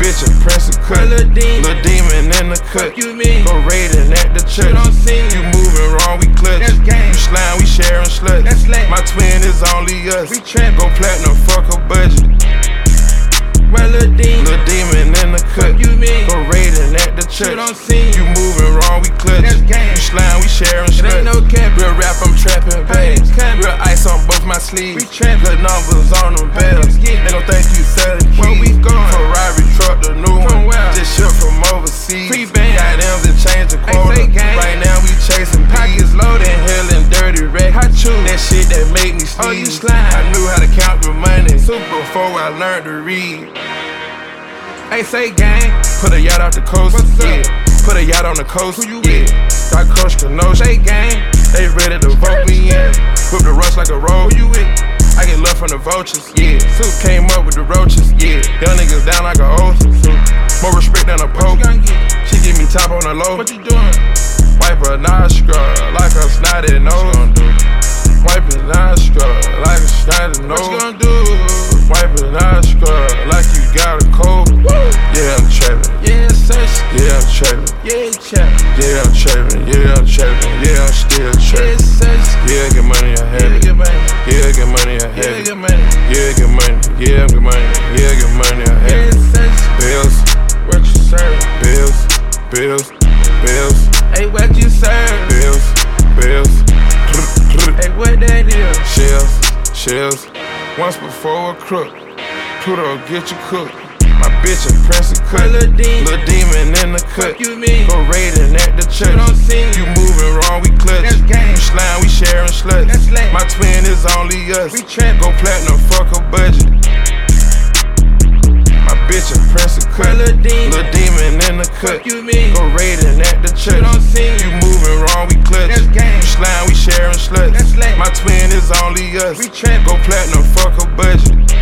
bitch a prince of cut. Lil' demon in the cut. You mean? Go raiding at the church. You moving wrong, we clutch. That's gang. You slime, we sharing sluts. That's slut. My twin is only us. We trap. Go platinum, fuck a budget. Lil' demon in the cut. You mean? Go raiding at the church. You moving wrong, we clutch. That's gang. You slime, we sharing sluts. Ain't no cap. Real rap, I'm trapping bags. Real ice on both my sleeves. We trap. Good numbers on them bells. They gon' think you selling keys. Where we going? Ferrari truck, the new From one. where? Just shipped from overseas. Free band. Got them to change the Hey, quota. say gang. Right now we chasing Pockets peas. loaded. Inhaling dirty wreck. Hot chew. That shit that made me sneeze. Oh, you slime. I knew how to count the money before I learned to read. Hey, say gang. Put a yacht off the coast, What's yeah. up? Put a yacht on the coast, Who you yeah. with? Got Coach Kenosha, Say gang. they ready to vote me in. Whip the rush like a roll, Who you with? I get love from the vultures, yeah. Suit came up with the roaches, yeah. Young niggas down like a oath. More respect than a What pope. you gonna get? She give me top on the low. What you doing? Wipe a nostril like a snotty nose. Wipe a nostril like a snotty What you nose. gonna do? Wipe a nostril like you got a cold. Yeah, I'm trapping. Yeah, search. Yeah, I'm trapping. Yeah, chap. Yeah, I'm trapping. Yeah, I'm trapping. Yeah, I'm still Yeah, trapping. search. Yeah, get money, I have Yeah, it. get money. Yeah, get money, I Yeah, have it. get money. Yeah, get money. Yeah, get money. Yeah, get money, I have Yeah, it. search. Bills, What you serve? bills, bills, bills, Hey, what you serve? bills, bills. Hey, what that is? Shells, shells. Once before a crook. Pluto get you cooked. My bitch a prince of cut. Lil' demon in the cut. You mean? Go raiding at the church. You moving wrong, we clutch. That's gang. You slime, we sharing sluts. That's slut. My twin is only us. We trap. Go platinum, fuck a budget. My bitch a prince of cut. Lil' demon in the cut. You mean? Go raiding at the church. You moving wrong, we clutch. That's gang. You slime, we sharing sluts. That's slut. My twin is only us. We trap. Go platinum, fuck a budget.